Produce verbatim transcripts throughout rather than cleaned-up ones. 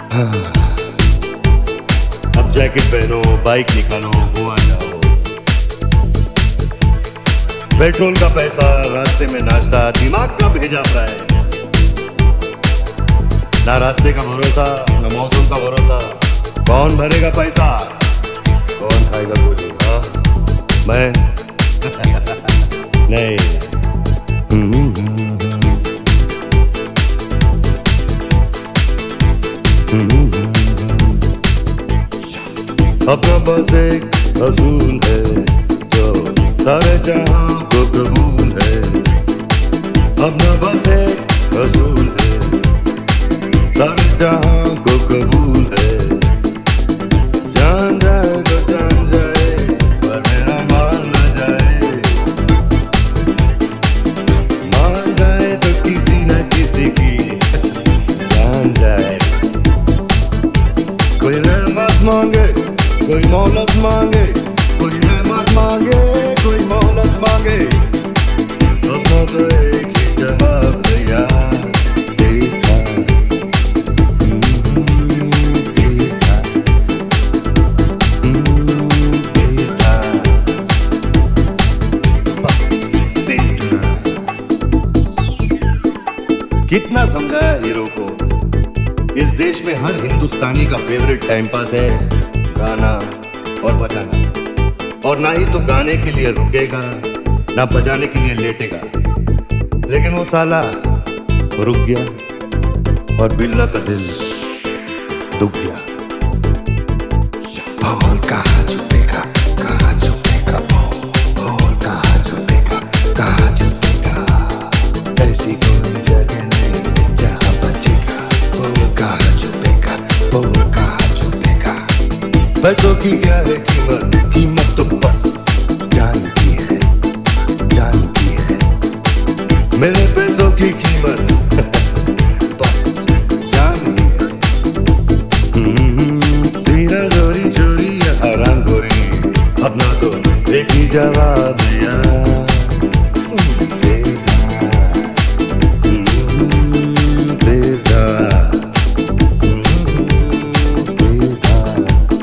अब जैकेट पहनो, बाइक निकालो, गोवा जाओ। पेट्रोल का पैसा, रास्ते में नाश्ता, दिमाग का भेजा फ्राई। ना रास्ते का भरोसा, ना मौसम का भरोसा। कौन भरेगा पैसा, कौन खाएगा गोली? हाँ मैं नहीं। अपना बस एक असूल है जो सारे जहां को कबूल है। अपना बस एक असूल है सारे जहां को कबूल है। जान जाए तो जान जाए पर मेरा मान न जाए। मान जाए तो किसी न किसी की जान जाए। कोई रहमत मांगे, कोई मोहलत मांगे, कोई रहमत मांगे, कोई मोहलत मांगे। अपना तो एक ही जवाब दिया, तेज था, तेज था, तेज था, बस तेज था। कितना समझाया हीरो को, इस देश में हर हिंदुस्तानी का फेवरेट टाइम पास है गाना और बजाना। और ना ही तो गाने के लिए रुकेगा, ना बजाने के लिए लेटेगा। लेकिन वो साला रुक गया और बिल्ला का दिल दुख गया। बोल कहाँ छुपेगा, कहाँ छुपेगा, बोल बोल कहाँ छुपेगा, कहाँ छुपेगा। ऐसी कोई जगह नहीं जहाँ बचेगा। बोल कहाँ छुपेगा, बोल कहाँ छुपेगा। पैसों की क्या है कीमत, कीमत तो बस जान की है, जान की है। मेरे पैसों की कीमत बस जान ही है। सीना चोरी चोरी या हराम गोरी, अपना तो एक ही जवाब दिया, तेज था, तेज था, तेज था,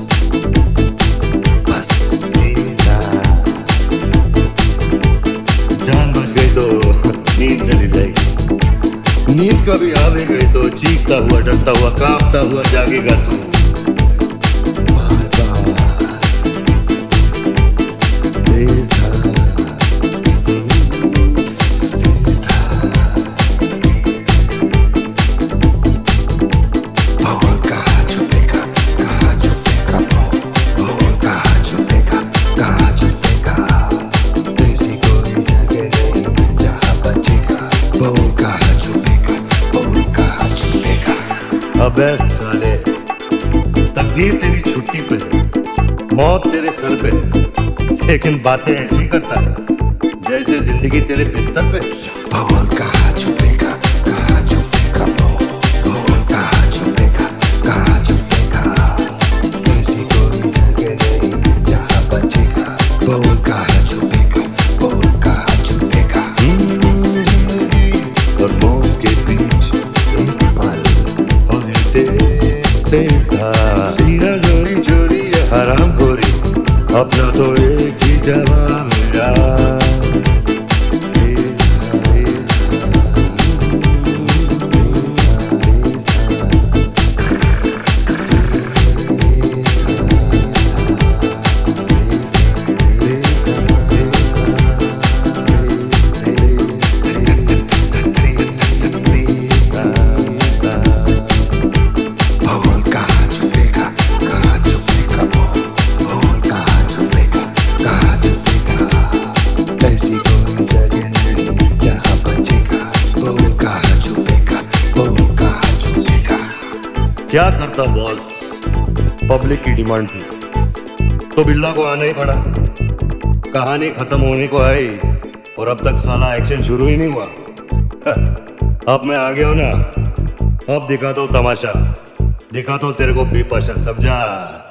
बस तेज था। जान बच गई तो नींद चली जाएगी। नींद कभी आ भी गई तो चीखता हुआ, डरता हुआ, कांपता हुआ जागेगा तू। बार बार तेज था, तेज था। बोल कहाँ छुपेगा, कहाँ छुपेगा, बोल बोल कहाँ छुपेगा, कहाँ छुपेगा। ऐसी कोई जगह नहीं जहाँ बचेगा। बोल कहाँ छुपेगा, बोल कहाँ छुपेगा। अबे साले, तकदीर तेरी छुट्टी पे है, मौत तेरे सर पे है, लेकिन बातें ऐसी करता है जैसे जिंदगी तेरे बिस्तर पे है। बोल कहाँ छुपेगा, कहाँ छुपेगा, बोल बोल कहाँ छुपेगा, कहाँ छुपेगा। ऐसी कोई जगह नहीं जहाँ बचेगा। बोल कहाँ छुपेगा, बोल कहाँ छुपेगा। जिंदगी और मौत के बीच एक पल और ये तेज तेज था। सीना चोरी चोरी या हराम खोरी, अपना तो एक ही जवाब मिला, तेज था, तेज था, तेज था, तेज था। बोल कहाँ छुपेगा, कहाँ छुपेगा, बोल बोल कहाँ छुपेगा, कहाँ छुपेगा। ऐसी कोई जगह नहीं जहाँ बचेगा। बोल कहाँ छुपेगा, बोल कहाँ छुपेगा। क्या करता बॉस, पब्लिक की डिमांड थी तो बिल्ला को आना ही पड़ा। कहानी खत्म होने को आई और अब तक साला एक्शन शुरू ही नहीं हुआ। अब मैं आ गया हूं ना, अब दिखा दो तमाशा, दिखा दो तेरे को बेपशा, समझा?